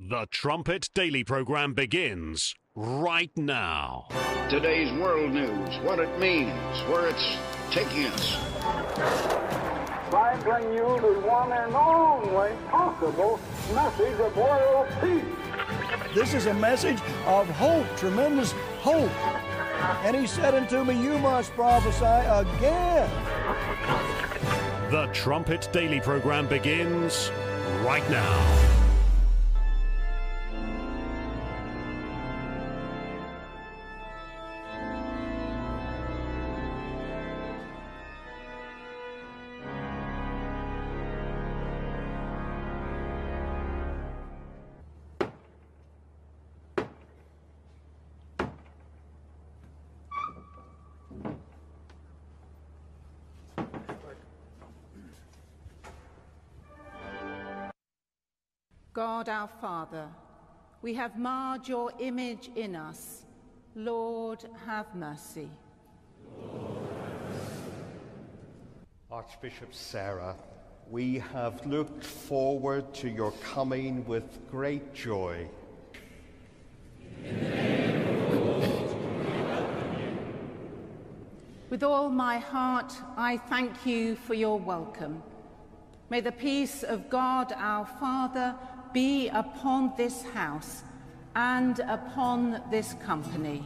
The Trumpet Daily program begins right now. Today's world news, what it means, where it's taking us. I bring you the one and only possible message of world peace. This is a message of hope, tremendous hope. And he said unto me, you must prophesy again. The Trumpet Daily program begins right now. God our Father, we have marred your image in us. Lord, have mercy. Archbishop Sarah, we have looked forward to your coming with great joy. In the name of the Lord, we welcome you. With all my heart, I thank you for your welcome. May the peace of God our Father be upon this house and upon this company.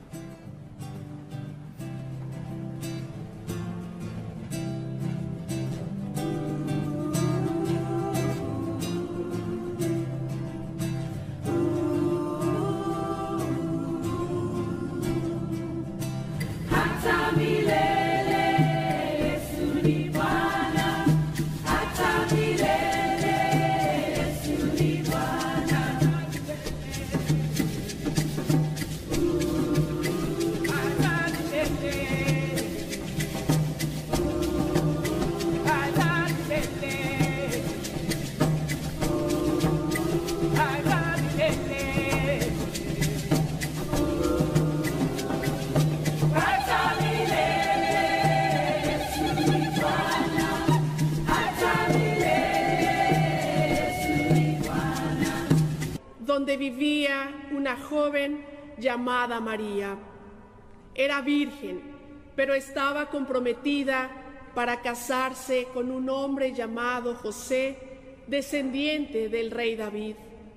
Donde vivía una joven llamada María. Era virgen, pero estaba comprometida para casarse con un hombre llamado José, descendiente del rey David.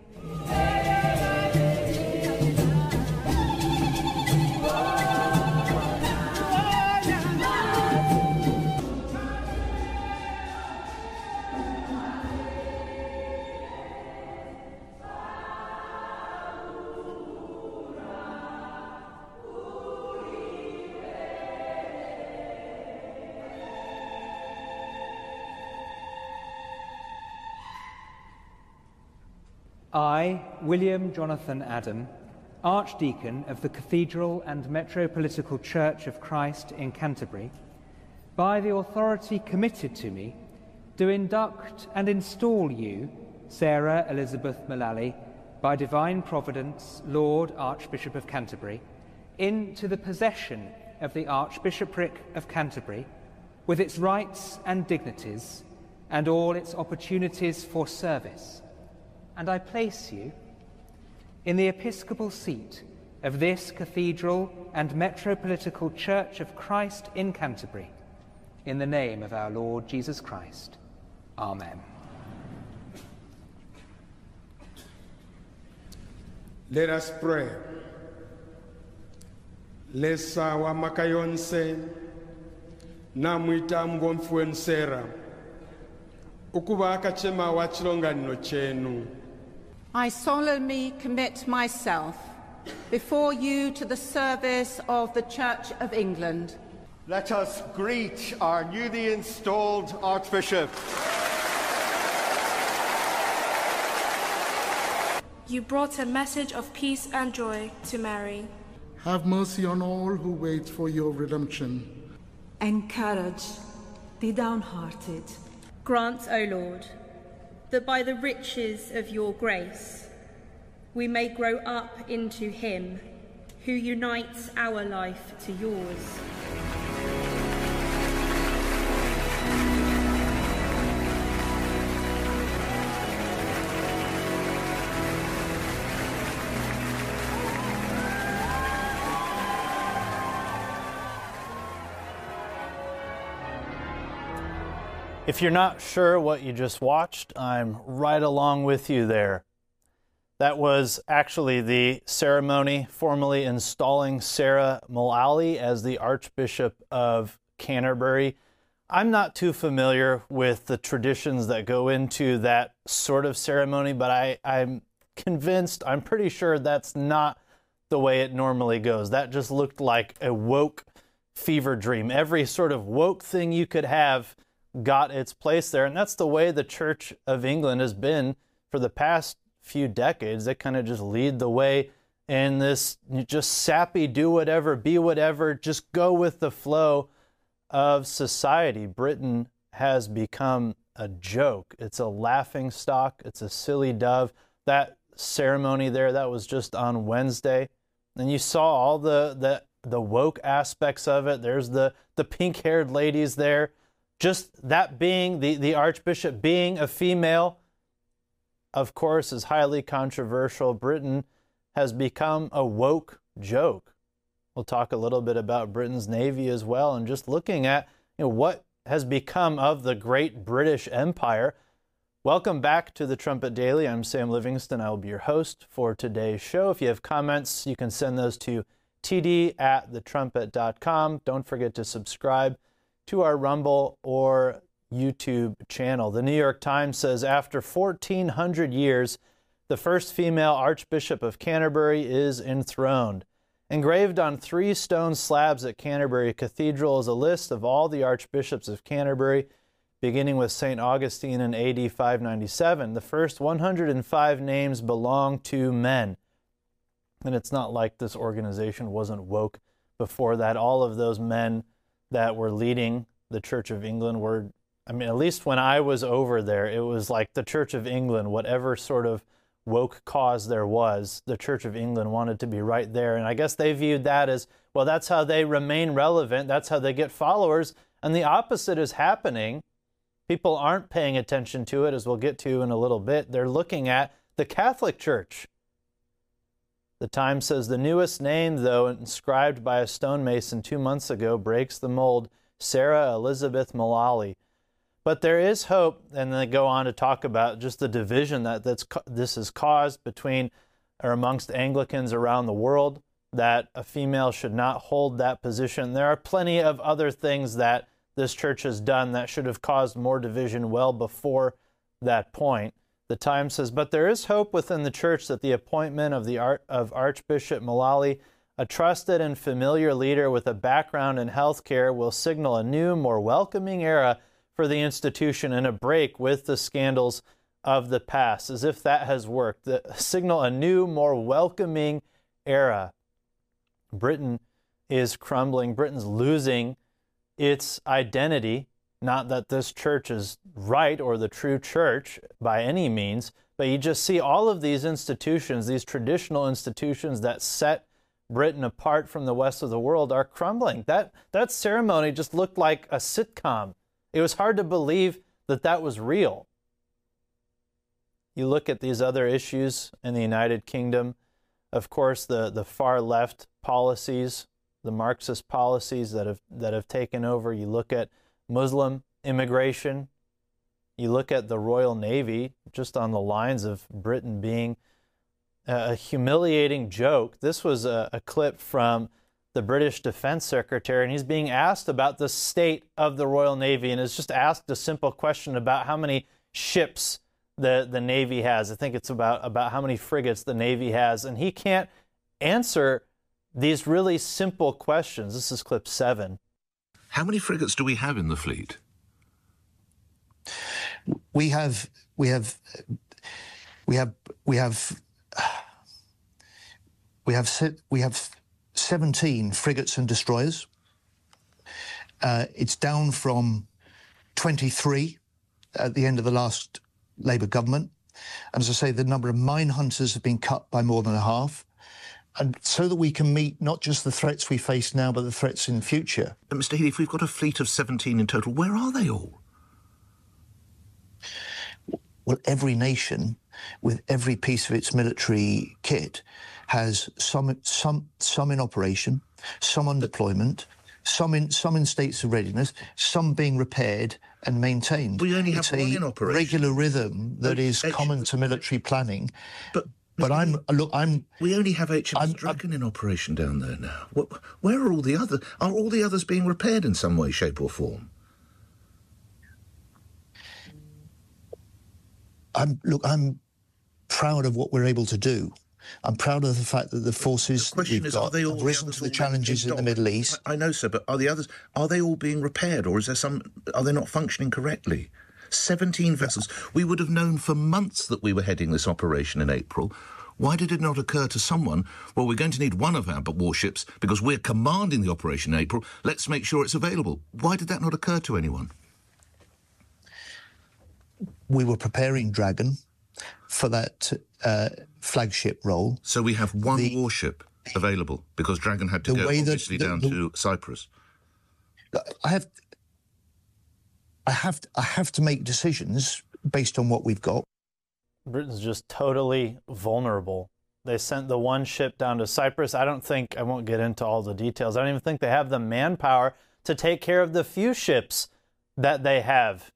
I, William Jonathan Adam, Archdeacon of the Cathedral and Metropolitical Church of Christ in Canterbury, by the authority committed to me, do induct and install you, Sarah Elizabeth Mullally, by divine providence, Lord Archbishop of Canterbury, into the possession of the Archbishopric of Canterbury, with its rights and dignities, and all its opportunities for service. And I place you in the episcopal seat of this Cathedral and Metropolitical Church of Christ in Canterbury, in the name of our Lord Jesus Christ. Amen. Let us pray. Lesa wa makayonse namwita mgomfuen Sera ukuba akachema wa chilonganiro chenu. I solemnly commit myself before you to the service of the Church of England. Let us greet our newly installed Archbishop. You brought a message of peace and joy to Mary. Have mercy on all who wait for your redemption. Encourage the downhearted. Grant, O Lord, that by the riches of your grace we may grow up into him who unites our life to yours. If you're not sure what you just watched, I'm right along with you there. That was actually the ceremony formally installing Sarah Mullally as the Archbishop of Canterbury. I'm not too familiar with the traditions that go into that sort of ceremony, but I'm convinced, I'm pretty sure that's not the way it normally goes. That just looked like a woke fever dream. Every sort of woke thing you could have got its place there, and that's the way the Church of England has been for the past few decades. They kind of just lead the way in this just sappy, do whatever, be whatever, just go with the flow of society. Britain has become a joke. It's a laughing stock. It's a silly dove. That ceremony there, that was just on Wednesday. And you saw all the woke aspects of it. There's the pink-haired ladies there. Just that being, the Archbishop being a female, of course, is highly controversial. Britain has become a woke joke. We'll talk a little bit about Britain's Navy as well, and just looking at what has become of the great British Empire. Welcome back to the Trumpet Daily. I'm Sam Livingston. I will be your host for today's show. If you have comments, you can send those to td@thetrumpet.com. Don't forget to subscribe to our Rumble or YouTube channel. The New York Times says, after 1,400 years, the first female Archbishop of Canterbury is enthroned. Engraved on 3 stone slabs at Canterbury Cathedral is a list of all the Archbishops of Canterbury, beginning with St. Augustine in AD 597. The first 105 names belong to men. And it's not like this organization wasn't woke before that. All of those men that were leading the Church of England were, at least when I was over there, it was like the Church of England, whatever sort of woke cause there was, the Church of England wanted to be right there. And I guess they viewed that as, well, that's how they remain relevant. That's how they get followers. And the opposite is happening. People aren't paying attention to it, as we'll get to in a little bit. They're looking at the Catholic Church. The Times says the newest name, though, inscribed by a stonemason 2 months ago, breaks the mold: Sarah Elizabeth Mullally. But there is hope, and they go on to talk about just the division this has caused between or amongst Anglicans around the world, that a female should not hold that position. There are plenty of other things that this church has done that should have caused more division well before that point. The Times says, but there is hope within the church that the appointment of Archbishop Mullally, a trusted and familiar leader with a background in healthcare, will signal a new, more welcoming era for the institution and a break with the scandals of the past. As if that has worked. Signal a new, more welcoming era. Britain is crumbling. Britain's losing its identity. Not that this church is right or the true church by any means, but you just see all of these institutions, these traditional institutions that set Britain apart from the rest of the world, are crumbling. That ceremony just looked like a sitcom. It was hard to believe that that was real. You look at these other issues in the United Kingdom, of course, the far left policies, the Marxist policies that have taken over. You look at Muslim immigration. You look at the Royal Navy, just on the lines of Britain being a humiliating joke. This was a clip from the British Defense Secretary, and he's being asked about the state of the Royal Navy, and is just asked a simple question about how many ships the Navy has. I think it's about how many frigates the Navy has, and he can't answer these really simple questions. This is clip 7. How many frigates do we have in the fleet? We have 17 frigates and destroyers. It's down from 23 at the end of the last Labour government. And as I say, the number of mine hunters have been cut by more than a half. And so that we can meet not just the threats we face now, but the threats in the future. But Mr. Healy, if we've got a fleet of 17 in total, where are they all? Well, every nation, with every piece of its military kit, has some in operation, some on deployment, some in states of readiness, some being repaired and maintained. We only have it's one a in operation. regular rhythm that is common to military planning. But we only have HMS Dragon in operation down there now. Where are all the others? Are all the others being repaired in some way, shape or form? I'm proud of what we're able to do. I'm proud of the fact that the forces that we've got have risen to the challenges in the Middle East. I know, sir, but are they all being repaired, or are they not functioning correctly? 17 vessels. We would have known for months that we were heading this operation in April. Why did it not occur to someone, well, we're going to need one of our warships because we're commanding the operation in April, let's make sure it's available? Why did that not occur to anyone? We were preparing Dragon for that flagship role. So we have one warship available because Dragon had to go obviously down to Cyprus. I have to make decisions based on what we've got. Britain's just totally vulnerable. They sent the one ship down to Cyprus. I won't get into all the details. I don't even think they have the manpower to take care of the few ships that they have.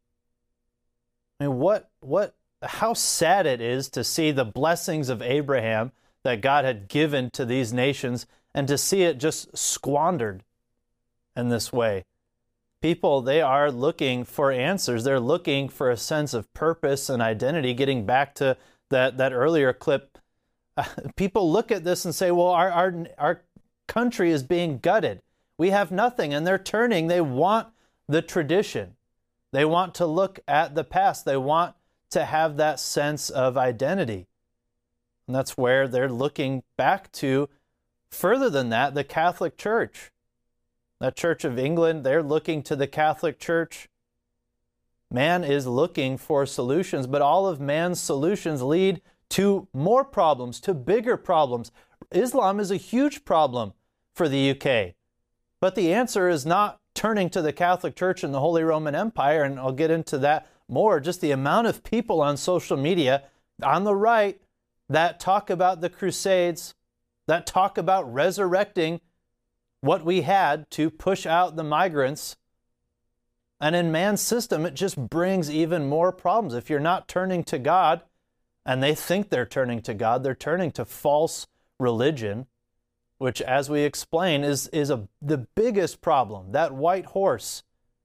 I mean, how sad it is to see the blessings of Abraham that God had given to these nations and to see it just squandered in this way. People, they are looking for answers. They're looking for a sense of purpose and identity. Getting back to that earlier clip, people look at this and say, well, our country is being gutted. We have nothing, and they're turning. They want the tradition. They want to look at the past. They want to have that sense of identity. And that's where they're looking back to, further than that, the Catholic Church. The Church of England, they're looking to the Catholic Church. Man is looking for solutions, but all of man's solutions lead to more problems, to bigger problems. Islam is a huge problem for the UK. But the answer is not turning to the Catholic Church and the Holy Roman Empire, and I'll get into that more. Just the amount of people on social media on the right that talk about the Crusades, that talk about resurrecting what we had to push out the migrants. And in man's system, it just brings even more problems. If you're not turning to God, and they think they're turning to God, they're turning to false religion, which, as we explain, is the biggest problem. That white horse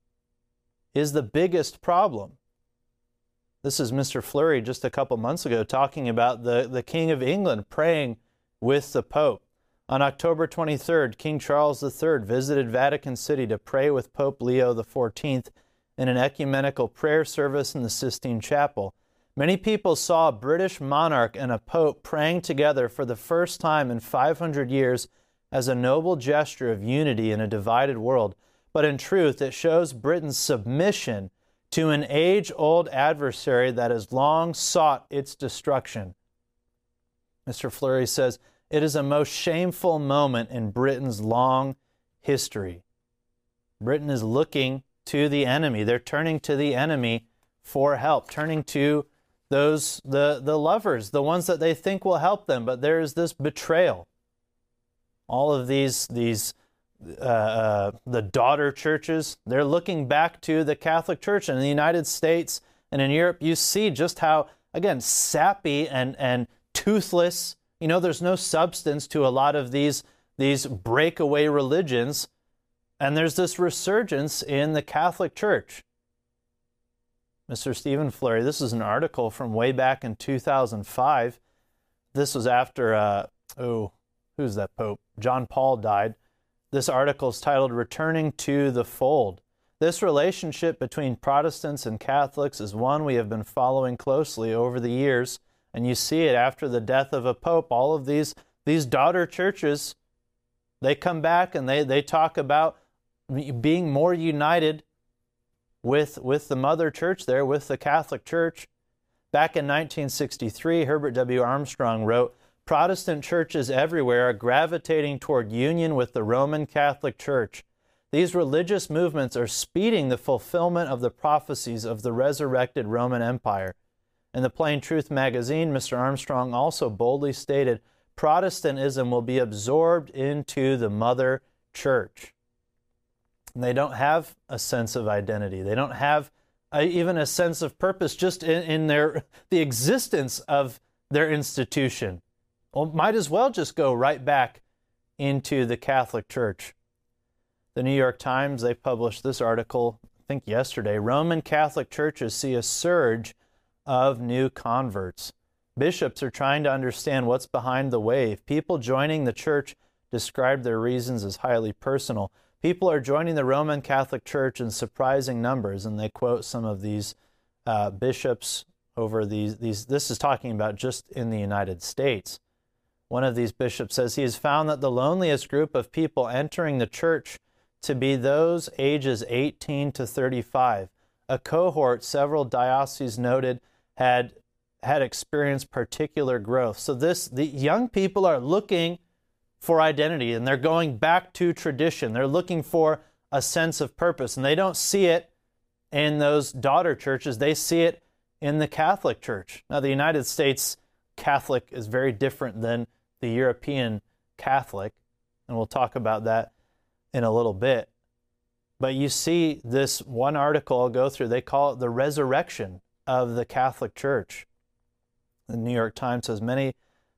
is the biggest problem. This is Mr. Fleury just a couple months ago talking about the King of England praying with the Pope. On October 23rd, King Charles III visited Vatican City to pray with Pope Leo XIV in an ecumenical prayer service in the Sistine Chapel. Many people saw a British monarch and a pope praying together for the first time in 500 years as a noble gesture of unity in a divided world. But in truth, it shows Britain's submission to an age-old adversary that has long sought its destruction. Mr. Fleury says, it is a most shameful moment in Britain's long history. Britain is looking to the enemy. They're turning to the enemy for help, turning to the lovers, the ones that they think will help them, but there is this betrayal. All of the daughter churches, they're looking back to the Catholic Church. And in the United States and in Europe, you see just how, again, sappy and toothless, there's no substance to a lot of these breakaway religions. And there's this resurgence in the Catholic Church. Mr. Stephen Fleury, this is an article from way back in 2005. This was after, who's that Pope? John Paul died. This article is titled, Returning to the Fold. This relationship between Protestants and Catholics is one we have been following closely over the years, and you see it after the death of a pope. All of these daughter churches, they come back and they talk about being more united with the mother church there, with the Catholic Church. Back in 1963, Herbert W. Armstrong wrote, Protestant churches everywhere are gravitating toward union with the Roman Catholic Church. These religious movements are speeding the fulfillment of the prophecies of the resurrected Roman Empire. In the Plain Truth magazine, Mr. Armstrong also boldly stated, Protestantism will be absorbed into the mother church. And they don't have a sense of identity. They don't have even a sense of purpose just in the existence of their institution. Well, might as well just go right back into the Catholic Church. The New York Times, they published this article, I think yesterday. Roman Catholic churches see a surge of new converts. Bishops are trying to understand what's behind the wave. People joining the church describe their reasons as highly personal. People are joining the Roman Catholic Church in surprising numbers, and they quote some of these bishops over these. This is talking about just in the United States. One of these bishops says he has found that the loneliest group of people entering the church to be those ages 18 to 35. A cohort several dioceses noted had experienced particular growth. So the young people are looking for identity, and they're going back to tradition. They're looking for a sense of purpose, and they don't see it in those daughter churches. They see it in the Catholic Church. Now, the United States Catholic is very different than the European Catholic, and we'll talk about that in a little bit. But you see this one article I'll go through, they call it the resurrection of the Catholic Church. The New York Times says many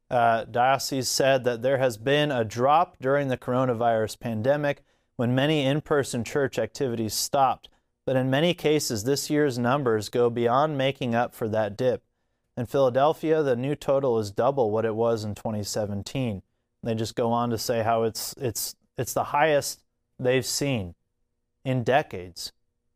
dioceses said that there has been a drop during the coronavirus pandemic when many in-person church activities stopped. But in many cases, this year's numbers go beyond making up for that dip. In Philadelphia, the new total is double what it was in 2017. They just go on to say how it's the highest they've seen in decades.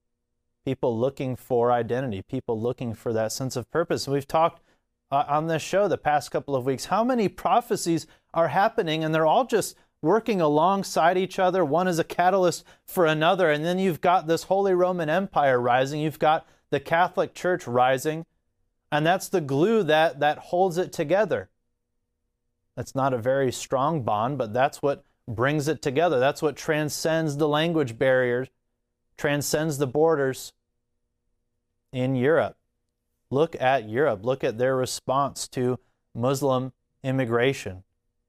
People looking for identity, people looking for that sense of purpose. And we've talked on this show the past couple of weeks how many prophecies are happening, and they're all just working alongside each other. One is a catalyst for another, and then you've got this Holy Roman Empire rising. You've got the Catholic Church rising, and that's the glue that holds it together. That's not a very strong bond, but that's what brings it together. That's what transcends the language barriers, transcends the borders in Europe. Look at Europe. Look at their response to Muslim immigration.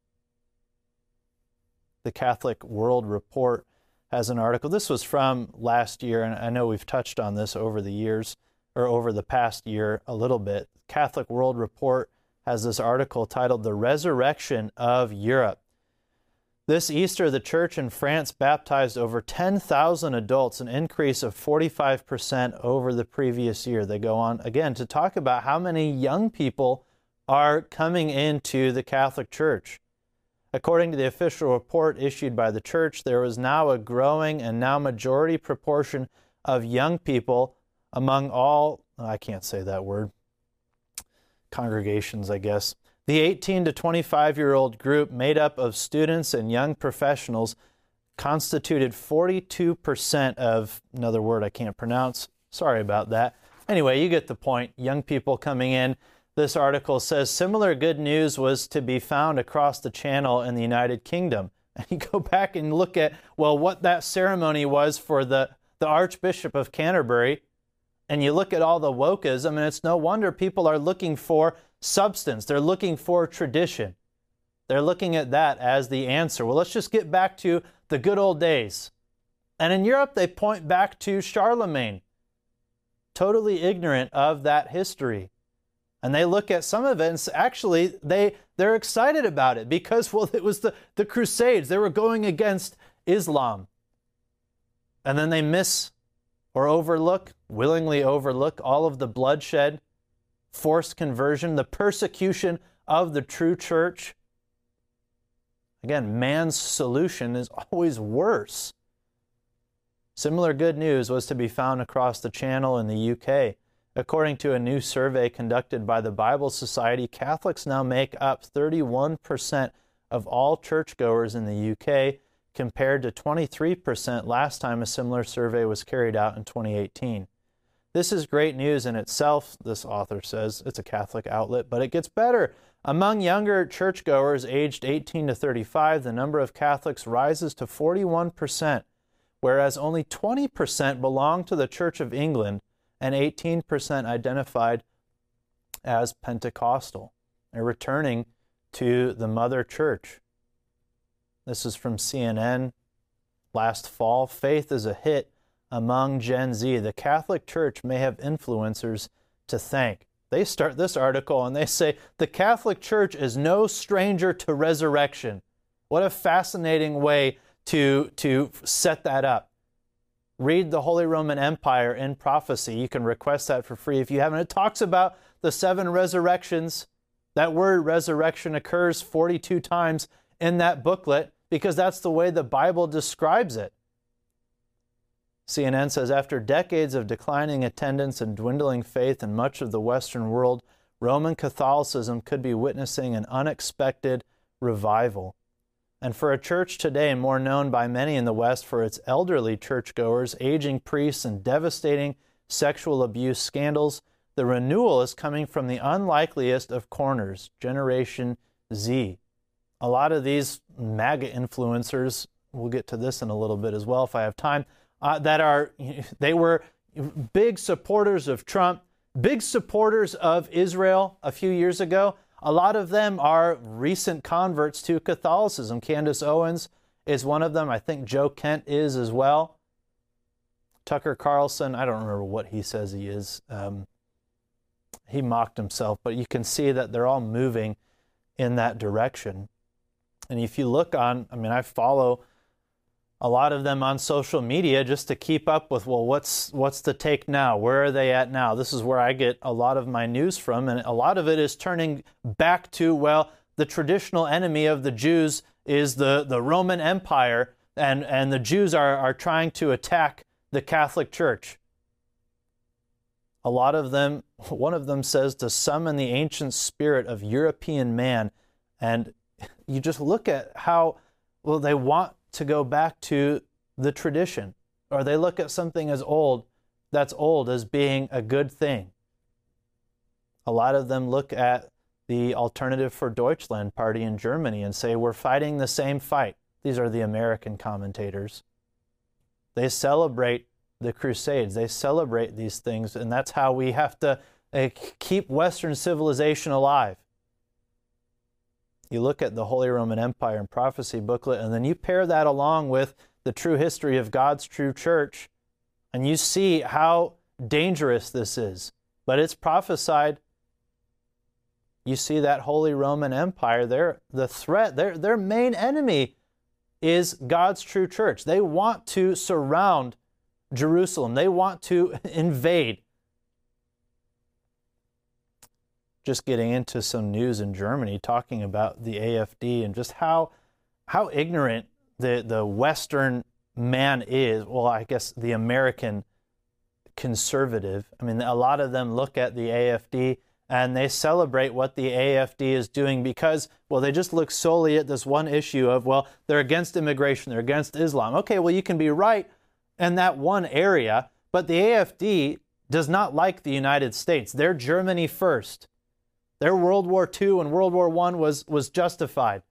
The Catholic World Report has an article. This was from last year, and I know we've touched on this over the years, or over the past year a little bit. Catholic World Report has this article titled The Resurrection of Europe. This Easter, the church in France baptized over 10,000 adults, an increase of 45% over the previous year. They go on again to talk about how many young people are coming into the Catholic Church. According to the official report issued by the church, there is now a growing and now majority proportion of young people among all, I can't say that word, congregations, I guess. The 18 to 25-year-old group made up of students and young professionals constituted 42% of, another word I can't pronounce, sorry about that. Anyway, you get the point, young people coming in. This article says similar good news was to be found across the channel in the United Kingdom. And you go back and look at, well, what that ceremony was for the Archbishop of Canterbury, and you look at all the wokeism, and it's no wonder people are looking for substance. They're looking for tradition. They're looking at that as the answer. Well, let's just get back to the good old days. And in Europe, they point back to Charlemagne, totally ignorant of that history. And they look at some of it, and actually, they're excited about it because, well, it was the Crusades. They were going against Islam. And then they miss or willingly overlook all of the bloodshed, forced conversion, the persecution of the true church. Again, man's solution is always worse. Similar good news was to be found across the channel in the UK. According to a new survey conducted by the Bible Society, Catholics now make up 31% of all churchgoers in the UK, compared to 23% last time a similar survey was carried out in 2018. This is great news in itself, this author says. It's a Catholic outlet, but it gets better. Among younger churchgoers aged 18 to 35, the number of Catholics rises to 41%, whereas only 20% belong to the Church of England and 18% identified as Pentecostal. They're returning to the Mother Church. This is from CNN. last fall. Faith is a hit among Gen Z. The Catholic Church may have influencers to thank. They start this article and they say, the Catholic Church is no stranger to resurrection. What a fascinating way to set that up. Read the Holy Roman Empire in Prophecy. You can request that for free if you haven't. It talks about the 7 resurrections. That word resurrection occurs 42 times in that booklet because that's the way the Bible describes it. CNN says, after decades of declining attendance and dwindling faith in much of the Western world, Roman Catholicism could be witnessing an unexpected revival. And for a church today more known by many in the West for its elderly churchgoers, aging priests, and devastating sexual abuse scandals, the renewal is coming from the unlikeliest of corners, Generation Z. A lot of these MAGA influencers, we'll get to this in a little bit as well if I have time, they were big supporters of Trump, big supporters of Israel a few years ago. A lot of them are recent converts to Catholicism. Candace Owens is one of them. I think Joe Kent is as well. Tucker Carlson, I don't remember what he says he is. He mocked himself, but you can see that they're all moving in that direction. And if you look on, I follow a lot of them on social media just to keep up with, well, what's the take now? Where are they at now? This is where I get a lot of my news from, and a lot of it is turning back to, well, the traditional enemy of the Jews is the Roman Empire, and the Jews are trying to attack the Catholic Church. A lot of them, one of them says, to summon the ancient spirit of European man, and you just look at how, well, they want to go back to the tradition, or they look at something that's old as being a good thing. A lot of them look at the Alternative for Deutschland party in Germany and say, we're fighting the same fight. These are the American commentators. They celebrate the Crusades. They celebrate these things, and that's how we have to keep Western civilization alive. You look at the Holy Roman Empire and Prophecy booklet, and then you pair that along with the true history of God's true church, and you see how dangerous this is. But it's prophesied. You see that Holy Roman Empire, the threat, their main enemy is God's true church. They want to surround Jerusalem. They want to invade. Just getting into some news in Germany, talking about the AfD and just how ignorant the Western man is. Well, I guess the American conservative. A lot of them look at the AfD and they celebrate what the AfD is doing because, well, they just look solely at this one issue of, well, they're against immigration, they're against Islam. Okay, well, you can be right in that one area, but the AfD does not like the United States. They're Germany first. Their World War II and World War I was justified.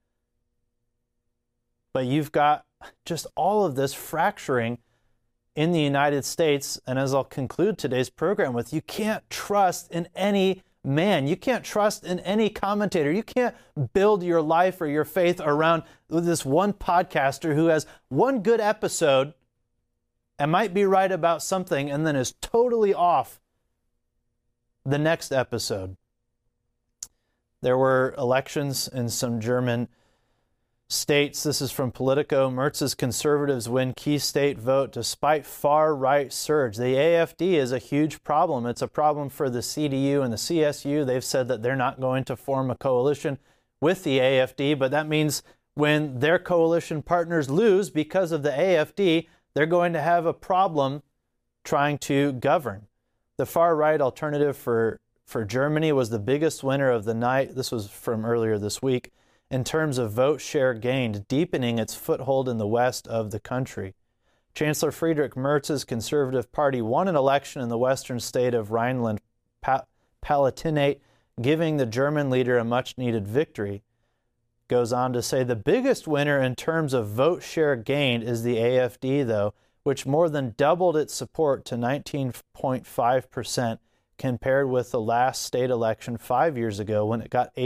But you've got just all of this fracturing in the United States. And as I'll conclude today's program with, you can't trust in any man. You can't trust in any commentator. You can't build your life or your faith around this one podcaster who has one good episode and might be right about something and then is totally off the next episode. There were elections in some German states. This is from Politico. Merz's conservatives win key state vote despite far-right surge. The AfD is a huge problem. It's a problem for the CDU and the CSU. They've said that they're not going to form a coalition with the AfD, but that means when their coalition partners lose because of the AfD, they're going to have a problem trying to govern. The far-right Alternative for Germany was the biggest winner of the night. This was from earlier this week. In terms of vote share gained, deepening its foothold in the west of the country. Chancellor Friedrich Merz's Conservative Party won an election in the western state of Rhineland-Palatinate, giving the German leader a much-needed victory. Goes on to say the biggest winner in terms of vote share gained is the AfD, though, which more than doubled its support to 19.5%, compared with the last state election 5 years ago when it got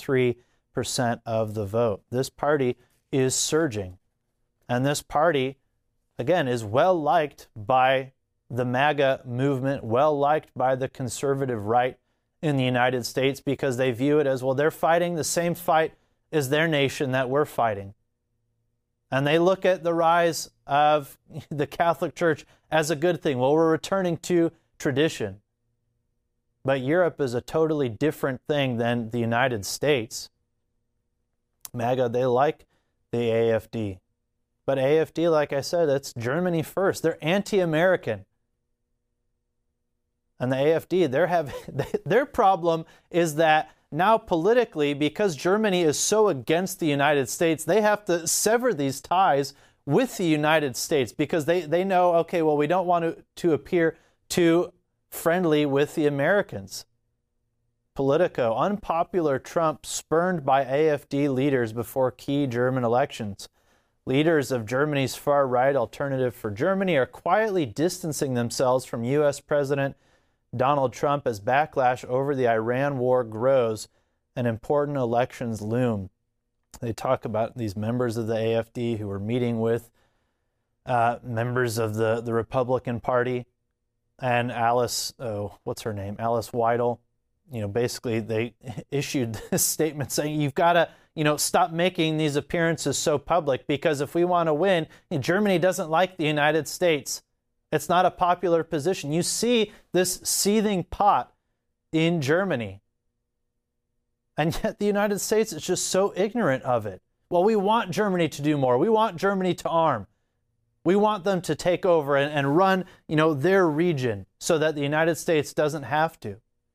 8.3% of the vote. This party is surging. And this party again, is well liked by the MAGA movement, well liked by the conservative right in the United States, because they view it as, well, they're fighting the same fight as their nation that we're fighting. And they look at the rise of the Catholic Church as a good thing. Well, we're returning to tradition. But Europe is a totally different thing than the United States. MAGA, they like the AFD. But AFD, like I said, it's Germany first. They're anti-American. And the AFD, their problem is that now politically, because Germany is so against the United States, they have to sever these ties with the United States, because they know, okay, well, we don't want to appear too friendly with the Americans. Politico, unpopular Trump spurned by AFD leaders before key German elections. Leaders of Germany's far-right Alternative for Germany are quietly distancing themselves from U.S. President Donald Trump as backlash over the Iran war grows and important elections loom. They talk about these members of the AFD who were meeting with members of the Republican Party, and Alice Weidel. Basically they issued this statement saying, you've got to, stop making these appearances so public, because if we want to win, Germany doesn't like the United States. It's not a popular position. You see this seething pot in Germany. And yet the United States is just so ignorant of it. Well, we want Germany to do more. We want Germany to arm. We want them to take over and run, their region, so that the United States doesn't have to.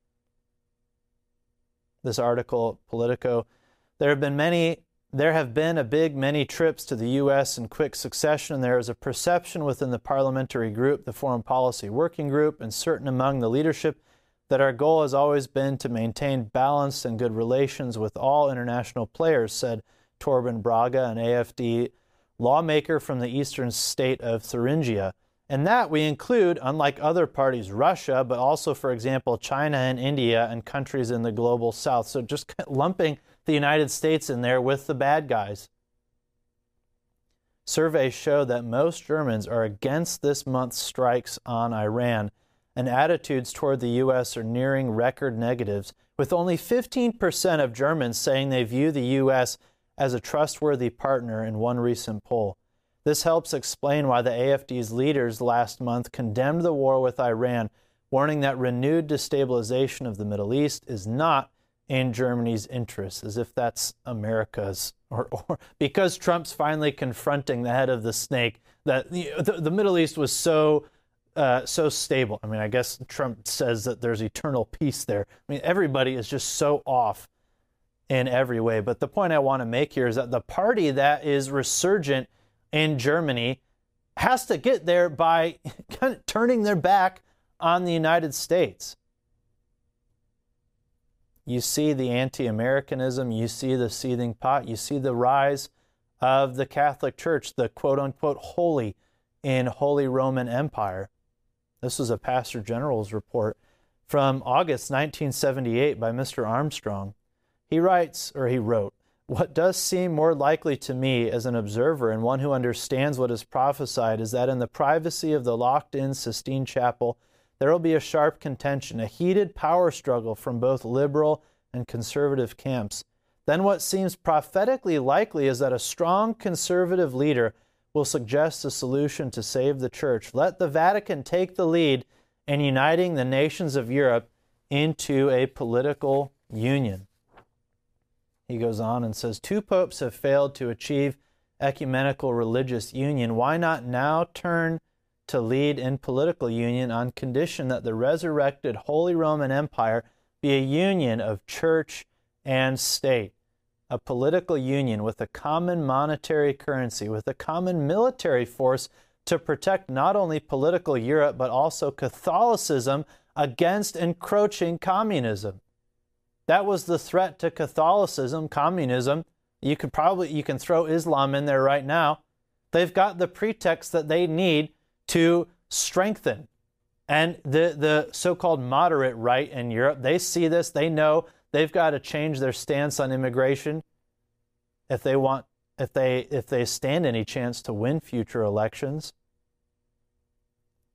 This article, Politico, there have been many trips to the U.S. in quick succession. There is a perception within the parliamentary group, the Foreign Policy Working Group, and certain among the leadership that our goal has always been to maintain balanced and good relations with all international players, said Torben Braga, an AFD lawmaker from the eastern state of Thuringia. And that we include, unlike other parties, Russia, but also, for example, China and India and countries in the global south. So just lumping the United States in there with the bad guys. Surveys show that most Germans are against this month's strikes on Iran, and attitudes toward the U.S. are nearing record negatives, with only 15% of Germans saying they view the U.S. as a trustworthy partner in one recent poll. This helps explain why the AFD's leaders last month condemned the war with Iran, warning that renewed destabilization of the Middle East is not in Germany's interests, as if that's America's, or because Trump's finally confronting the head of the snake, that the Middle East was so stable. I mean, I guess Trump says that there's eternal peace there. I mean, everybody is just so off in every way. But the point I want to make here is that the party that is resurgent in Germany has to get there by kind of turning their back on the United States. You see the anti-Americanism, you see the seething pot, you see the rise of the Catholic Church, the quote-unquote holy in Holy Roman Empire. This was a Pastor General's report from August 1978 by Mr. Armstrong. He wrote, "What does seem more likely to me as an observer and one who understands what is prophesied is that in the privacy of the locked-in Sistine Chapel, there will be a sharp contention, a heated power struggle from both liberal and conservative camps. Then what seems prophetically likely is that a strong conservative leader will suggest a solution to save the Church. Let the Vatican take the lead in uniting the nations of Europe into a political union." He goes on and says, "Two popes have failed to achieve ecumenical religious union. Why not now turn to lead in political union on condition that the resurrected Holy Roman Empire be a union of church and state, a political union with a common monetary currency, with a common military force to protect not only political Europe, but also Catholicism against encroaching communism." That was the threat to Catholicism, communism. You can throw Islam in there right now. They've got the pretext that they need to strengthen. And the so-called moderate right in Europe, they see this, they know they've got to change their stance on immigration if they stand any chance to win future elections.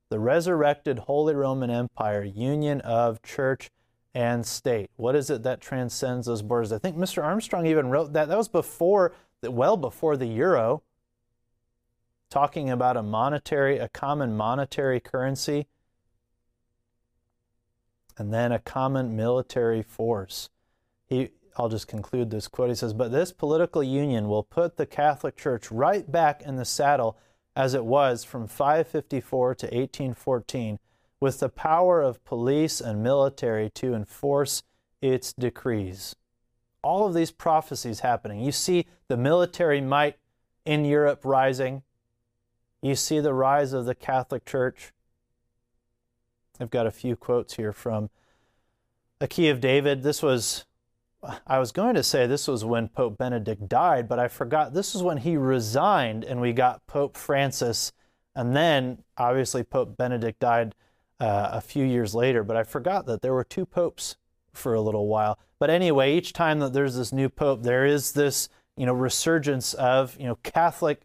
The resurrected Holy Roman Empire, union of church and state. What is it that transcends those borders? I think Mr. Armstrong even wrote that. That was well before the euro, talking about a common monetary currency, and then a common military force. I'll just conclude this quote. He says, "But this political union will put the Catholic Church right back in the saddle as it was from 554 to 1814, with the power of police and military to enforce its decrees." All of these prophecies happening. You see the military might in Europe rising. You see the rise of the Catholic Church. I've got a few quotes here from A Key of David. I was going to say this was when Pope Benedict died, but I forgot. This is when he resigned and we got Pope Francis. And then, obviously, Pope Benedict died a few years later, but I forgot that there were two popes for a little while. But anyway, each time that there's this new pope, there is this, resurgence of, Catholic,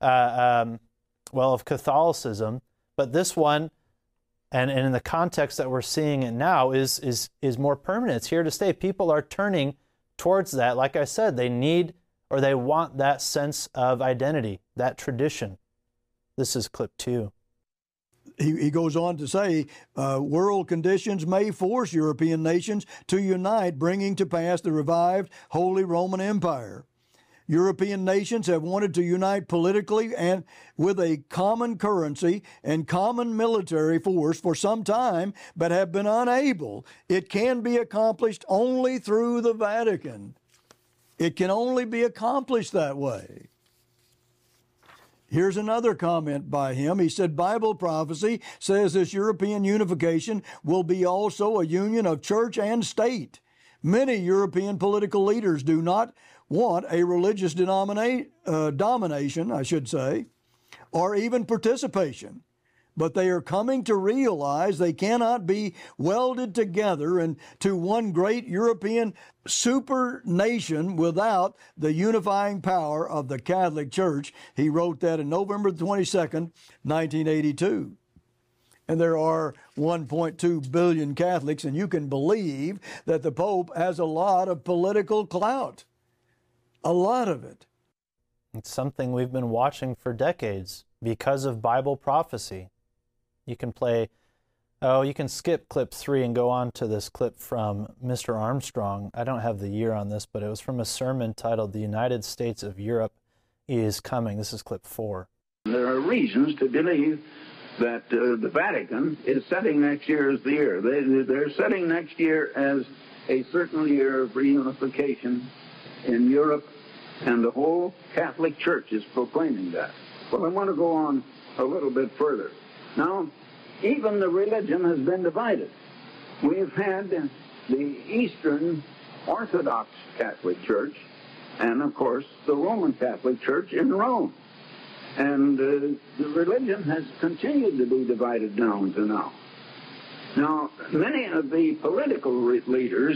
of Catholicism. But this one, and in the context that we're seeing it now, is more permanent. It's here to stay. People are turning towards that. Like I said, they need or they want that sense of identity, that tradition. This is clip 2. He goes on to say, world conditions may force European nations to unite, bringing to pass the revived Holy Roman Empire. European nations have wanted to unite politically and with a common currency and common military force for some time, but have been unable. It can be accomplished only through the Vatican. It can only be accomplished that way. Here's another comment by him. He said, Bible prophecy says this European unification will be also a union of church and state. Many European political leaders do not want a religious domination, or even participation. But they are coming to realize they cannot be welded together into one great European super nation without the unifying power of the Catholic Church. He wrote that on November 22nd, 1982. And there are 1.2 billion Catholics, and you can believe that the Pope has a lot of political clout. A lot of it. It's something we've been watching for decades because of Bible prophecy. You can you can skip clip 3 and go on to this clip from Mr. Armstrong. I don't have the year on this, but it was from a sermon titled "The United States of Europe is Coming." This is clip 4. There are reasons to believe that the Vatican is setting next year as the year. They're setting next year as a certain year of reunification in Europe, and the whole Catholic Church is proclaiming that. Well, I want to go on a little bit further. Now, even the religion has been divided. We've had the Eastern Orthodox Catholic Church and, of course, the Roman Catholic Church in Rome. And the religion has continued to be divided down to now. Now, many of the political leaders,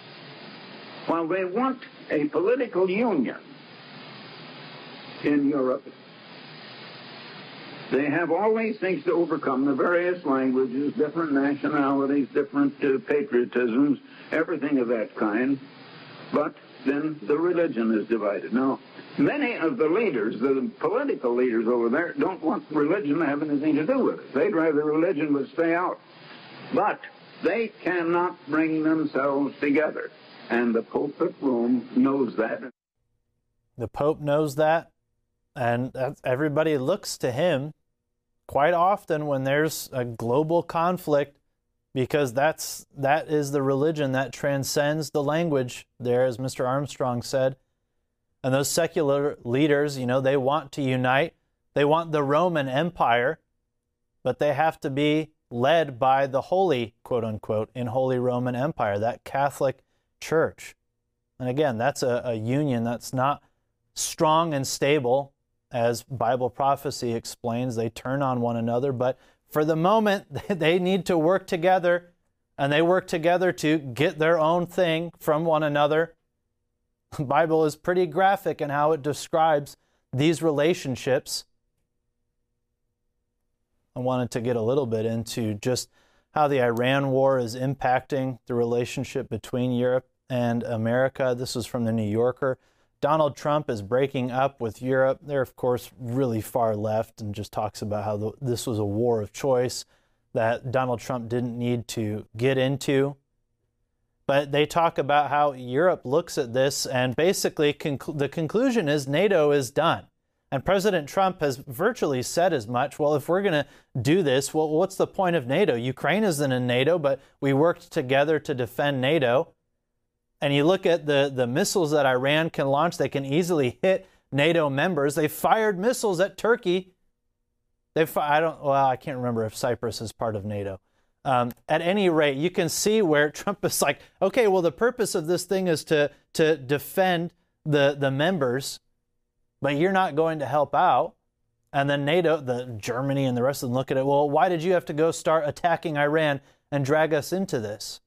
while they want a political union in Europe, they have all these things to overcome, the various languages, different nationalities, different patriotisms, everything of that kind. But then the religion is divided. Now, many of the leaders, the political leaders over there, don't want religion to have anything to do with it. They'd rather religion would stay out. But they cannot bring themselves together. And the Pope at Rome knows that. The Pope knows that, and everybody looks to him quite often when there's a global conflict, because that is the religion that transcends the language there, as Mr. Armstrong said. And those secular leaders, they want to unite. They want the Roman Empire, but they have to be led by the holy, quote-unquote, in Holy Roman Empire, that Catholic Church. And again, that's a union that's not strong and stable, as Bible prophecy explains. They turn on one another, but for the moment, they need to work together, and they work together to get their own thing from one another. The Bible is pretty graphic in how it describes these relationships. I wanted to get a little bit into just how the Iran war is impacting the relationship between Europe and America. This is from the New Yorker. Donald Trump is breaking up with Europe. They're, of course, really far left and just talks about how this was a war of choice that Donald Trump didn't need to get into. But they talk about how Europe looks at this, and basically the conclusion is NATO is done. And President Trump has virtually said as much. Well, if we're going to do this, well, what's the point of NATO? Ukraine isn't in NATO, but we worked together to defend NATO. And you look at the missiles that Iran can launch, they can easily hit NATO members. They fired missiles at Turkey. I can't remember if Cyprus is part of NATO. At any rate, you can see where Trump is like, okay, well, the purpose of this thing is to defend the members, but you're not going to help out. And then NATO, Germany and the rest of them look at it, well, why did you have to go start attacking Iran and drag us into this?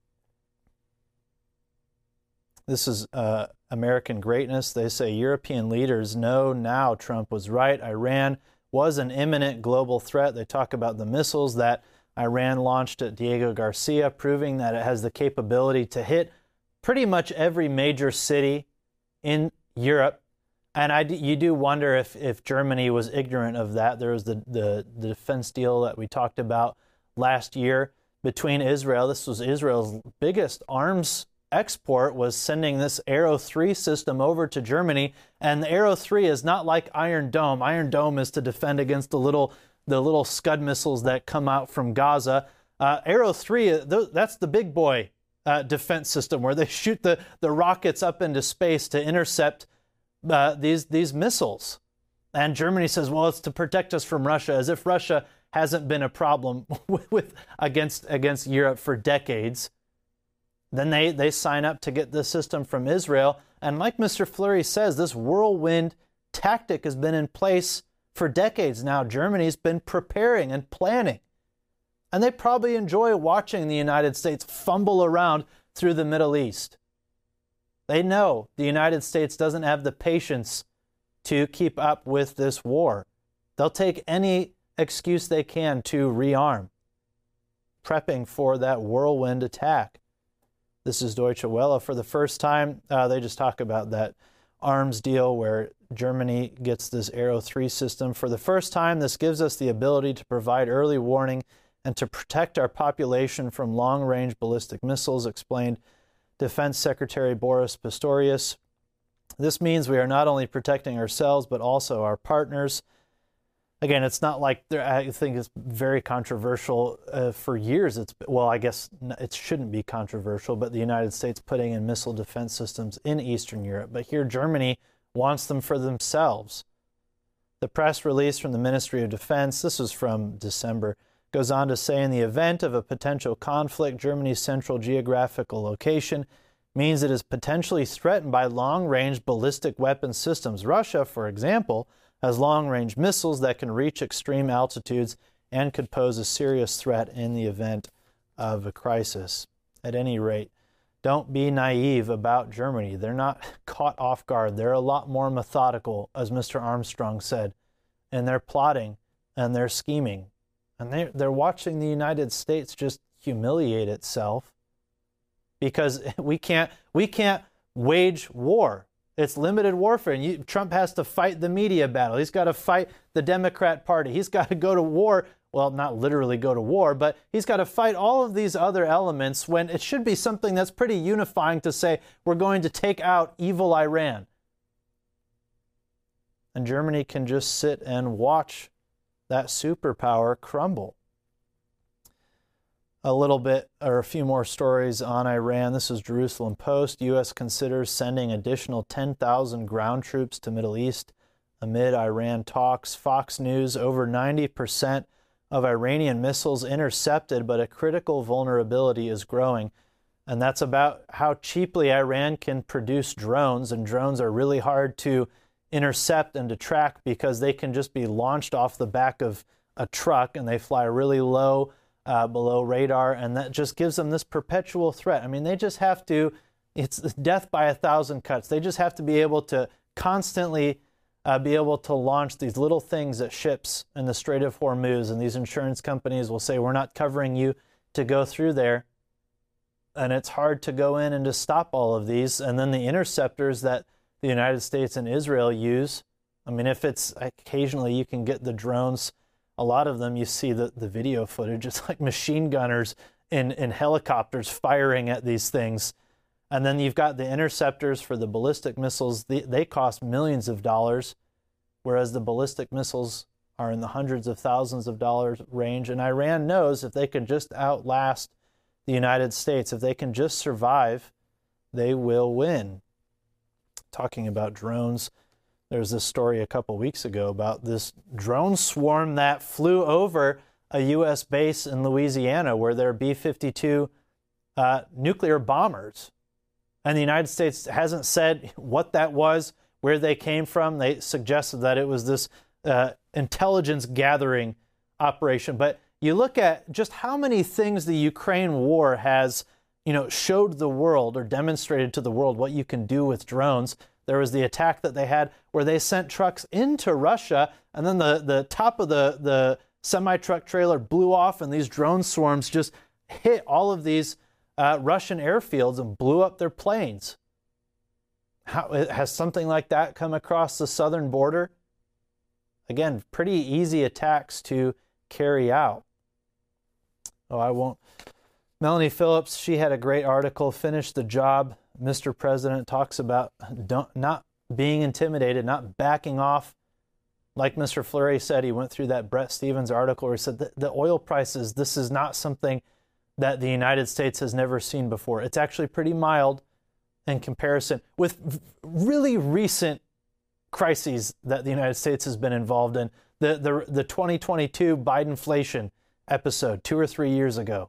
This is American greatness. They say European leaders know now Trump was right. Iran was an imminent global threat. They talk about the missiles that Iran launched at Diego Garcia, proving that it has the capability to hit pretty much every major city in Europe. And you do wonder if Germany was ignorant of that. There was the defense deal that we talked about last year between Israel. This was Israel's biggest arms export, was sending this Arrow 3 system over to Germany. And the Arrow 3 is not like Iron Dome. Iron Dome is to defend against the little Scud missiles that come out from Gaza. Arrow 3, that's the big boy defense system where they shoot the rockets up into space to intercept these missiles. And Germany says, well, it's to protect us from Russia, as if Russia hasn't been a problem against Europe for decades. Then they sign up to get this system from Israel. And like Mr. Fleury says, this whirlwind tactic has been in place for decades now. Germany's been preparing and planning. And they probably enjoy watching the United States fumble around through the Middle East. They know the United States doesn't have the patience to keep up with this war. They'll take any excuse they can to rearm, prepping for that whirlwind attack. This is Deutsche Welle. For the first time, they just talk about that arms deal where Germany gets this Arrow 3 system. For the first time, this gives us the ability to provide early warning and to protect our population from long-range ballistic missiles, explained Defense Secretary Boris Pistorius. This means we are not only protecting ourselves, but also our partners. Again, it's not like, I think it's very controversial for years. I guess it shouldn't be controversial, but the United States putting in missile defense systems in Eastern Europe. But here, Germany wants them for themselves. The press release from the Ministry of Defense, this is from December, goes on to say, in the event of a potential conflict, Germany's central geographical location means it is potentially threatened by long-range ballistic weapon systems. Russia, for example, has long-range missiles that can reach extreme altitudes and could pose a serious threat in the event of a crisis. At any rate, don't be naive about Germany. They're not caught off guard. They're a lot more methodical, as Mr. Armstrong said, and they're plotting and they're scheming. And they're watching the United States just humiliate itself because we can't wage war. It's limited warfare. And Trump has to fight the media battle. He's got to fight the Democrat Party. He's got to go to war. Well, not literally go to war, but he's got to fight all of these other elements when it should be something that's pretty unifying to say we're going to take out evil Iran. And Germany can just sit and watch that superpower crumble. A little bit, or a few more stories on Iran. This is Jerusalem Post. U.S. considers sending additional 10,000 ground troops to Middle East amid Iran talks. Fox News, over 90% of Iranian missiles intercepted, but a critical vulnerability is growing. And that's about how cheaply Iran can produce drones. And drones are really hard to intercept and to track because they can just be launched off the back of a truck and they fly really low below radar, and that just gives them this perpetual threat. I mean, they just have to, it's death by 1,000 cuts. They just have to be able to constantly be able to launch these little things at ships in the Strait of Hormuz, and these insurance companies will say, we're not covering you to go through there. And it's hard to go in and to stop all of these. And then the interceptors that the United States and Israel use, I mean, if it's occasionally you can get the drones, a lot of them you see the video footage, it's like machine gunners in helicopters firing at these things. And then you've got the interceptors for the ballistic missiles. They cost millions of dollars, whereas the ballistic missiles are in the hundreds of thousands of dollars range. And Iran knows if they can just outlast the United States, if they can just survive, they will win. Talking about drones, there was this story a couple weeks ago about this drone swarm that flew over a U.S. base in Louisiana where there are B-52 nuclear bombers. And the United States hasn't said what that was, where they came from. They suggested that it was this intelligence gathering operation. But you look at just how many things the Ukraine war has, showed the world or demonstrated to the world what you can do with drones. There was the attack that they had where they sent trucks into Russia, and then the top of the semi-truck trailer blew off, and these drone swarms just hit all of these Russian airfields and blew up their planes. Has something like that come across the southern border? Again, pretty easy attacks to carry out. Oh, I won't. Melanie Phillips, she had a great article, Finish the Job. Mr. President talks about not being intimidated, not backing off. Like Mr. Fleury said, he went through that Brett Stevens article where he said that the oil prices, this is not something that the United States has never seen before. It's actually pretty mild in comparison with really recent crises that the United States has been involved in. The 2022 Bidenflation episode 2 or 3 years ago.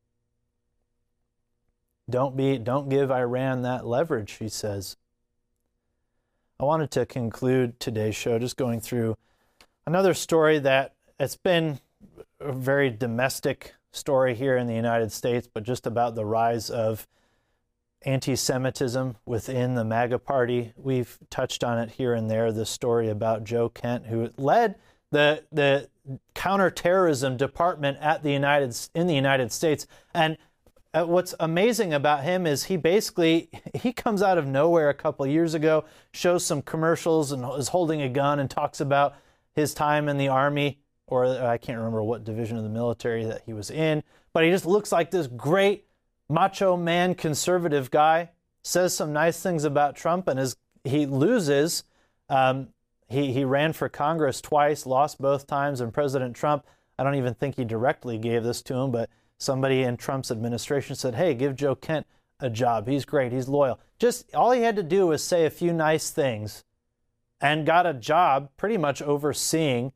Don't give Iran that leverage, he says. I wanted to conclude today's show just going through another story that it's been a very domestic story here in the United States, but just about the rise of anti-Semitism within the MAGA party. We've touched on it here and there, the story about Joe Kent, who led the counterterrorism department in the United States. And what's amazing about him is he comes out of nowhere a couple of years ago, shows some commercials and is holding a gun and talks about his time in the Army, or I can't remember what division of the military that he was in, but he just looks like this great macho man conservative guy, says some nice things about Trump, and he loses. He ran for Congress twice, lost both times, and President Trump, I don't even think he directly gave this to him, but somebody in Trump's administration said, hey, give Joe Kent a job. He's great. He's loyal. Just all he had to do was say a few nice things and got a job pretty much overseeing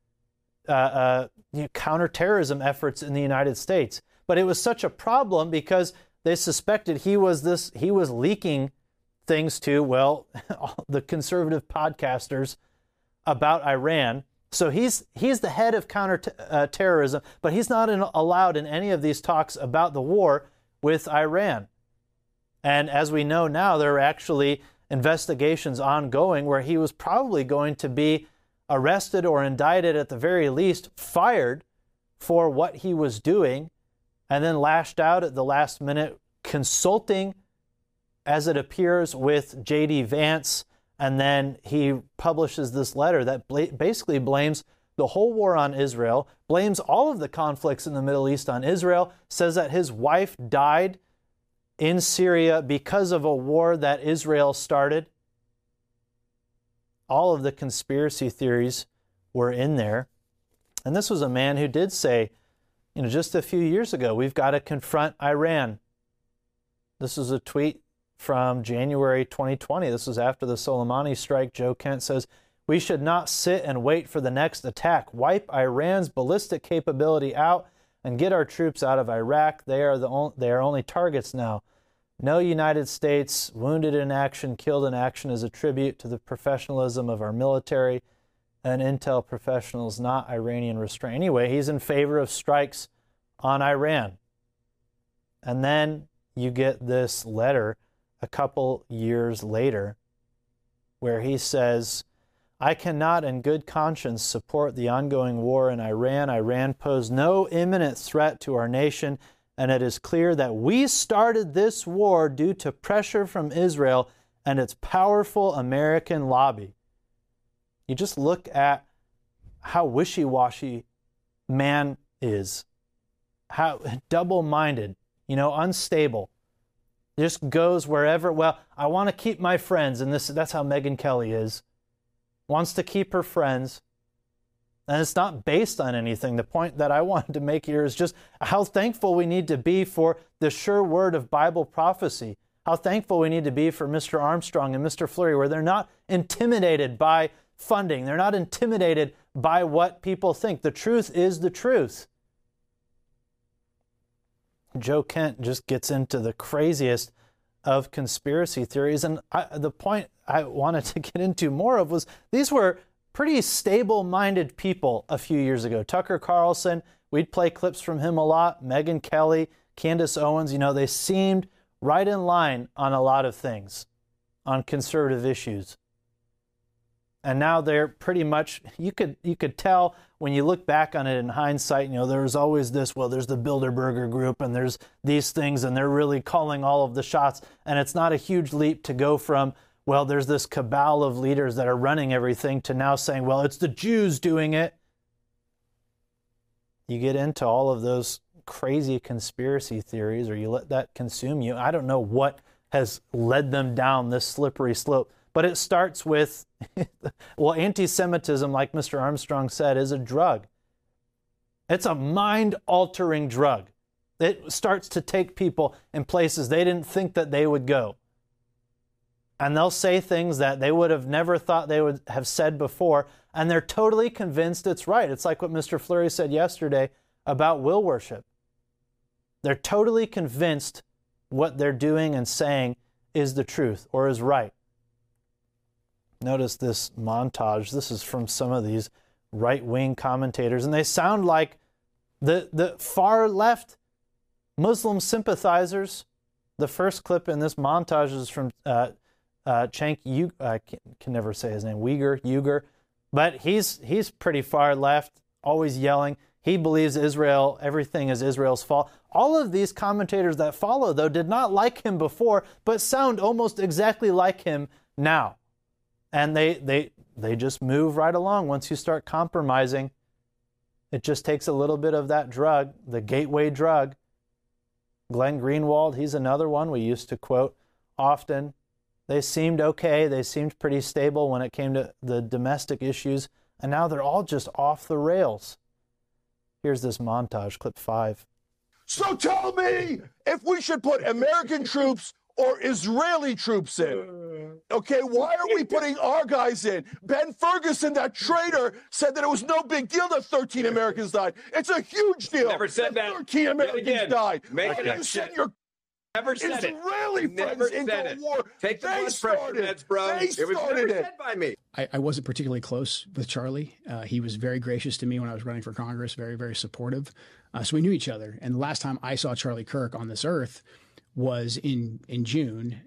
counterterrorism efforts in the United States. But it was such a problem because they suspected he was leaking things to, well, the conservative podcasters about Iran. So he's the head of counterterrorism, but he's not allowed in any of these talks about the war with Iran. And as we know now, there are actually investigations ongoing where he was probably going to be arrested or indicted, at the very least fired for what he was doing, and then lashed out at the last minute, consulting, as it appears, with J.D. Vance. And then he publishes this letter that basically blames the whole war on Israel, blames all of the conflicts in the Middle East on Israel, says that his wife died in Syria because of a war that Israel started. All of the conspiracy theories were in there. And this was a man who did say, just a few years ago, we've got to confront Iran. This is a tweet from January 2020. This was after the Soleimani strike. Joe Kent says, we should not sit and wait for the next attack. Wipe Iran's ballistic capability out and get our troops out of Iraq. They are only targets now. No United States wounded in action, killed in action is a tribute to the professionalism of our military and intel professionals, not Iranian restraint. Anyway, he's in favor of strikes on Iran. And then you get this letter a couple years later where he says, I cannot in good conscience support the ongoing war in Iran. Iran posed no imminent threat to our nation, and it is clear that we started this war due to pressure from Israel and its powerful American lobby. You just look at how wishy-washy man is, how double-minded, unstable. Just goes wherever, well, I want to keep my friends, and that's how Megyn Kelly is. Wants to keep her friends, and it's not based on anything. The point that I wanted to make here is just how thankful we need to be for the sure word of Bible prophecy, how thankful we need to be for Mr. Armstrong and Mr. Fleury, where they're not intimidated by funding. They're not intimidated by what people think. The truth is the truth. Joe Kent just gets into the craziest of conspiracy theories. And the point I wanted to get into more of was these were pretty stable-minded people a few years ago. Tucker Carlson, we'd play clips from him a lot. Megyn Kelly, Candace Owens, they seemed right in line on a lot of things, on conservative issues. And now they're pretty much, you could tell when you look back on it in hindsight, there was always this, well, there's the Bilderberger group and there's these things and they're really calling all of the shots. And it's not a huge leap to go from, well, there's this cabal of leaders that are running everything to now saying, well, it's the Jews doing it. You get into all of those crazy conspiracy theories or you let that consume you. I don't know what has led them down this slippery slope. But it starts with, well, anti-Semitism, like Mr. Armstrong said, is a drug. It's a mind-altering drug. It starts to take people in places they didn't think that they would go. And they'll say things that they would have never thought they would have said before, and they're totally convinced it's right. It's like what Mr. Fleury said yesterday about will worship. They're totally convinced what they're doing and saying is the truth or is right. Notice this montage. This is from some of these right-wing commentators, and they sound like the far-left Muslim sympathizers. The first clip in this montage is from Cenk Uygur. I can never say his name. Uygur. But he's pretty far left, always yelling. He believes Israel, everything is Israel's fault. All of these commentators that follow, though, did not like him before, but sound almost exactly like him now. And they just move right along. Once you start compromising, it just takes a little bit of that drug, the gateway drug. Glenn Greenwald, he's another one we used to quote often. They seemed okay. They seemed pretty stable when it came to the domestic issues. And now they're all just off the rails. Here's this montage, clip 5. So tell me if we should put American troops or Israeli troops in. Okay, why are we putting our guys in? Ben Ferguson, that traitor, said that it was no big deal that 13 Americans died. It's a huge deal. Never said that. 13 Americans died. Make it you send your Never said Israeli friends into a war. Take the blood pressure meds, bro. They started it was never said by me. I wasn't particularly close with Charlie. He was very gracious to me when I was running for Congress, very, very supportive. So we knew each other. And the last time I saw Charlie Kirk on this earth was in June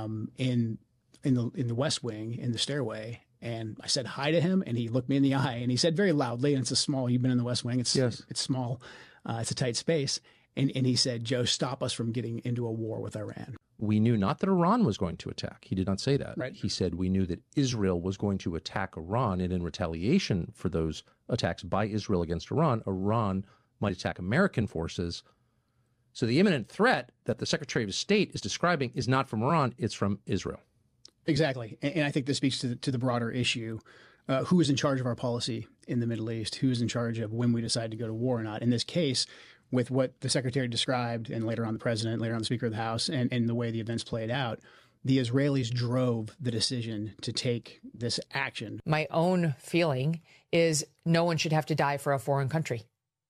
in the West Wing in the stairway, and I said hi to him, and he looked me in the eye, and he said very loudly, and it's a small. You've been in the West Wing. It's small. It's a tight space, and he said, "Joe, stop us from getting into a war with Iran." We knew not that Iran was going to attack. He did not say that. Right. He said we knew that Israel was going to attack Iran, and in retaliation for those attacks by Israel against Iran, Iran might attack American forces. So the imminent threat that the Secretary of State is describing is not from Iran, it's from Israel. Exactly. And I think this speaks to the broader issue. Who is in charge of our policy in the Middle East? Who is in charge of when we decide to go to war or not? In this case, with what the Secretary described, and later on the President, later on the Speaker of the House, and the way the events played out, the Israelis drove the decision to take this action. My own feeling is no one should have to die for a foreign country.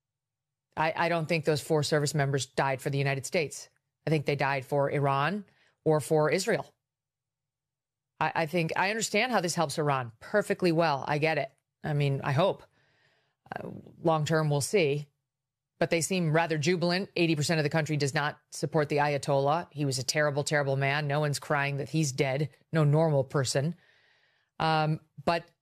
I don't think those 4 service members died for the United States. I think they died for Iran or for Israel. I think I understand how this helps Iran perfectly well. I get it. I mean, I hope. Long term, we'll see. But they seem rather jubilant. 80% of the country does not support the Ayatollah. He was a terrible, terrible man. No one's crying that he's dead. No normal person. But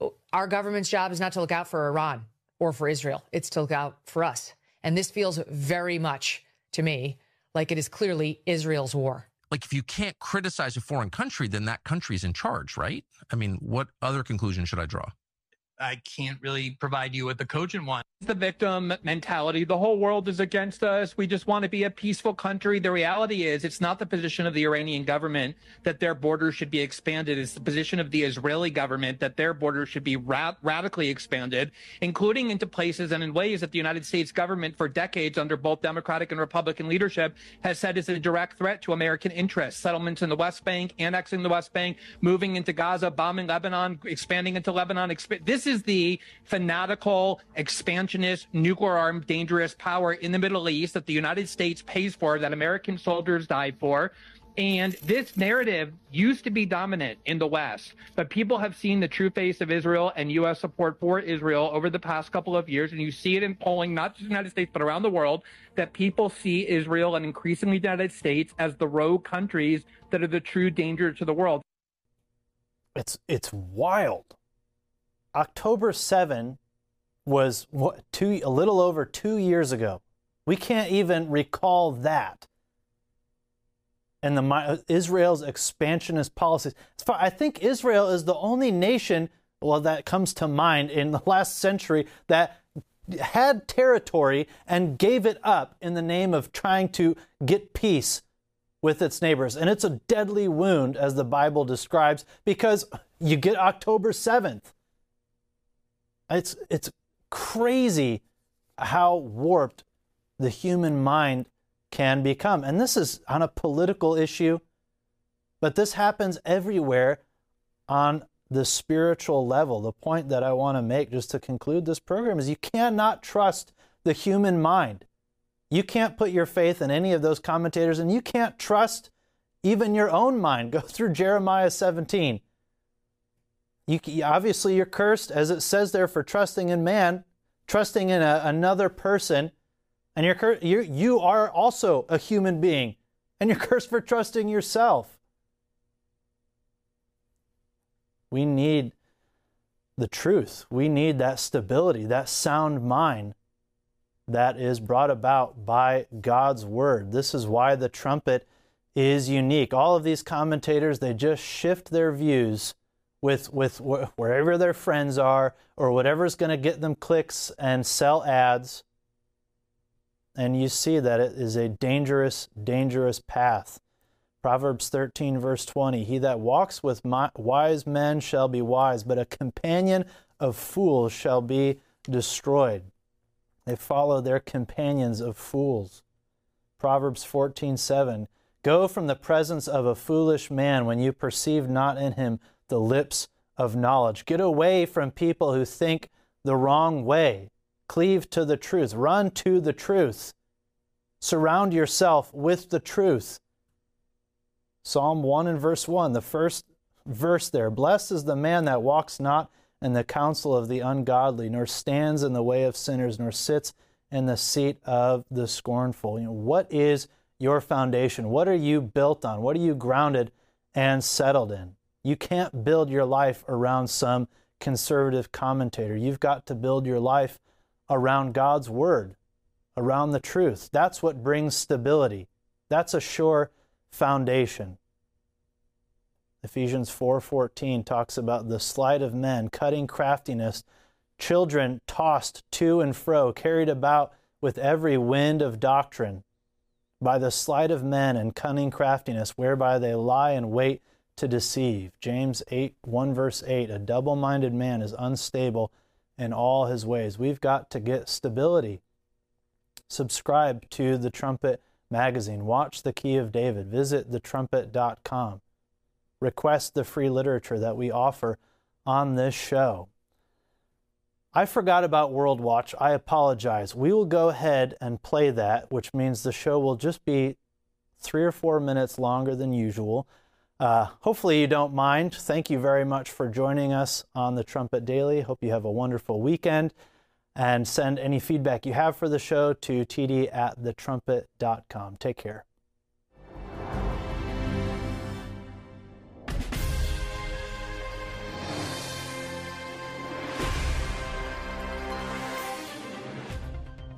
Our government's job is not to look out for Iran or for Israel. It's to look out for us. And this feels very much to me like it is clearly Israel's war. Like, if you can't criticize a foreign country, then that country's in charge, right? I mean, what other conclusion should I draw? I can't really provide you with a cogent one. The victim mentality. The whole world is against us. We just want to be a peaceful country. The reality is it's not the position of the Iranian government that their borders should be expanded. It's the position of the Israeli government that their borders should be radically expanded, including into places and in ways that the United States government for decades under both Democratic and Republican leadership has said is a direct threat to American interests. Settlements in the West Bank, annexing the West Bank, moving into Gaza, bombing Lebanon, expanding into Lebanon. This is the fanatical, expansionist, nuclear-armed, dangerous power in the Middle East that the United States pays for, that American soldiers died for. And this narrative used to be dominant in the West, but people have seen the true face of Israel and U.S. support for Israel over the past couple of years. And you see it in polling, not just in the United States, but around the world, that people see Israel and increasingly the United States as the rogue countries that are the true danger to the world. It's wild. October 7 was a little over 2 years ago. We can't even recall that. And Israel's expansionist policies. I think Israel is the only nation, well, that comes to mind in the last century that had territory and gave it up in the name of trying to get peace with its neighbors. And it's a deadly wound, as the Bible describes, because you get October 7th. It's crazy how warped the human mind can become. And this is on a political issue, but this happens everywhere on the spiritual level. The point that I want to make just to conclude this program is you cannot trust the human mind. You can't put your faith in any of those commentators, and you can't trust even your own mind. Go through Jeremiah 17. Obviously, you're cursed, as it says there, for trusting in man, trusting in another person, and you are also a human being, and you're cursed for trusting yourself. We need the truth. We need that stability, that sound mind that is brought about by God's word. This is why the trumpet is unique. All of these commentators, they just shift their views with wherever their friends are or whatever's going to get them clicks and sell ads. And you see that it is a dangerous, dangerous path. Proverbs 13, verse 20, he that walks with wise men shall be wise, but a companion of fools shall be destroyed. They follow their companions of fools. Proverbs 14:7, go from the presence of a foolish man when you perceive not in him the lips of knowledge. Get away from people who think the wrong way. Cleave to the truth. Run to the truth. Surround yourself with the truth. Psalm 1 and verse 1, the first verse there. Blessed is the man that walks not in the counsel of the ungodly, nor stands in the way of sinners, nor sits in the seat of the scornful. What is your foundation? What are you built on? What are you grounded and settled in? You can't build your life around some conservative commentator. You've got to build your life around God's word, around the truth. That's what brings stability. That's a sure foundation. Ephesians 4:14 talks about the sleight of men, cutting craftiness, children tossed to and fro, carried about with every wind of doctrine, by the sleight of men and cunning craftiness, whereby they lie in wait to deceive. James 1 verse 8, a double-minded man is unstable in all his ways. We've got to get stability. Subscribe to The Trumpet magazine. Watch The Key of David. Visit thetrumpet.com. Request the free literature that we offer on this show. I forgot about World Watch. I apologize. We will go ahead and play that, which means the show will just be 3 or 4 minutes longer than usual. Hopefully you don't mind. Thank you very much for joining us on the Trumpet Daily. Hope you have a wonderful weekend. And send any feedback you have for the show to td@thetrumpet.com. Take care.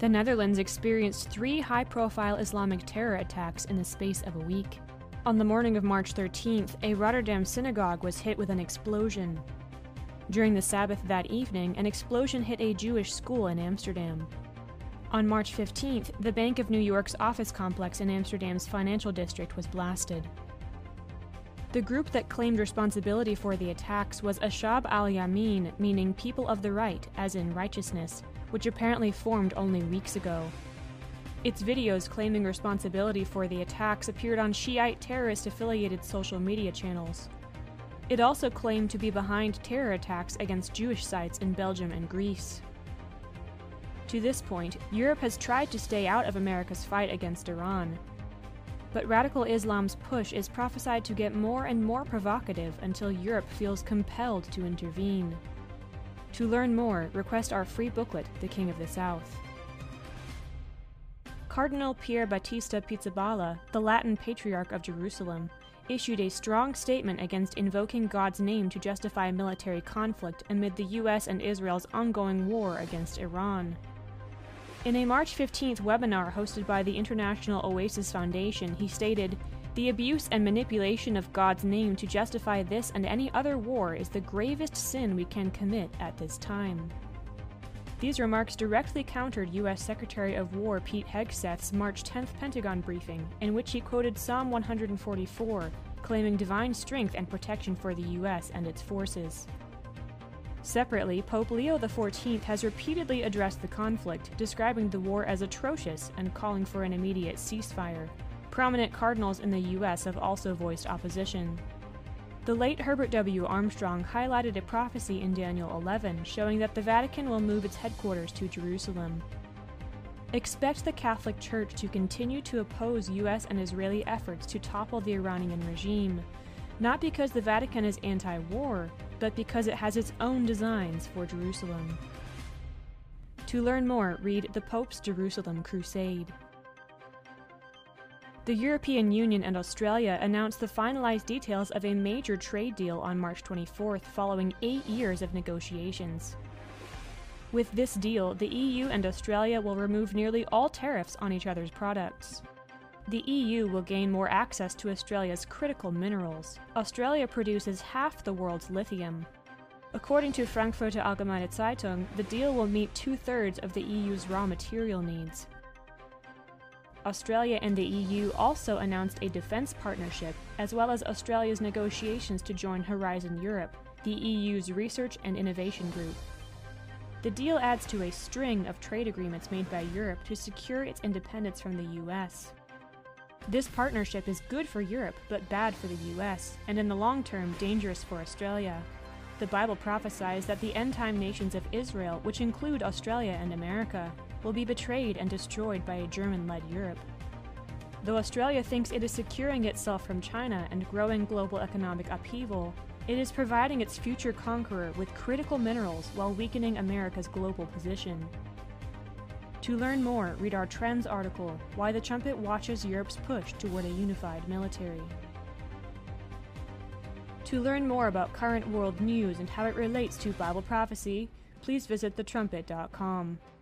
The Netherlands experienced 3 high-profile Islamic terror attacks in the space of a week. On the morning of March 13th, a Rotterdam synagogue was hit with an explosion. During the Sabbath that evening, an explosion hit a Jewish school in Amsterdam. On March 15th, the Bank of New York's office complex in Amsterdam's financial district was blasted. The group that claimed responsibility for the attacks was Ashab al-Yamin, meaning people of the right, as in righteousness, which apparently formed only weeks ago. Its videos claiming responsibility for the attacks appeared on Shiite terrorist-affiliated social media channels. It also claimed to be behind terror attacks against Jewish sites in Belgium and Greece. To this point, Europe has tried to stay out of America's fight against Iran. But radical Islam's push is prophesied to get more and more provocative until Europe feels compelled to intervene. To learn more, request our free booklet, The King of the South. Cardinal Pier Battista Pizzaballa, the Latin Patriarch of Jerusalem, issued a strong statement against invoking God's name to justify military conflict amid the U.S. and Israel's ongoing war against Iran. In a March 15th webinar hosted by the International Oasis Foundation, he stated, "The abuse and manipulation of God's name to justify this and any other war is the gravest sin we can commit at this time." These remarks directly countered U.S. Secretary of War Pete Hegseth's March 10th Pentagon briefing, in which he quoted Psalm 144, claiming divine strength and protection for the U.S. and its forces. Separately, Pope Leo XIV has repeatedly addressed the conflict, describing the war as atrocious and calling for an immediate ceasefire. Prominent cardinals in the U.S. have also voiced opposition. The late Herbert W. Armstrong highlighted a prophecy in Daniel 11 showing that the Vatican will move its headquarters to Jerusalem. Expect the Catholic Church to continue to oppose U.S. and Israeli efforts to topple the Iranian regime, not because the Vatican is anti-war, but because it has its own designs for Jerusalem. To learn more, read The Pope's Jerusalem Crusade. The European Union and Australia announced the finalized details of a major trade deal on March 24th following 8 years of negotiations. With this deal, the EU and Australia will remove nearly all tariffs on each other's products. The EU will gain more access to Australia's critical minerals. Australia produces half the world's lithium. According to Frankfurter Allgemeine Zeitung, the deal will meet 2/3 of the EU's raw material needs. Australia and the EU also announced a defense partnership, as well as Australia's negotiations to join Horizon Europe, the EU's research and innovation group. The deal adds to a string of trade agreements made by Europe to secure its independence from the US. This partnership is good for Europe, but bad for the US, and in the long term, dangerous for Australia. The Bible prophesies that the end-time nations of Israel, which include Australia and America, will be betrayed and destroyed by a German-led Europe. Though Australia thinks it is securing itself from China and growing global economic upheaval, it is providing its future conqueror with critical minerals while weakening America's global position. To learn more, read our Trends article, Why the Trumpet Watches Europe's Push Toward a Unified Military. To learn more about current world news and how it relates to Bible prophecy, please visit thetrumpet.com.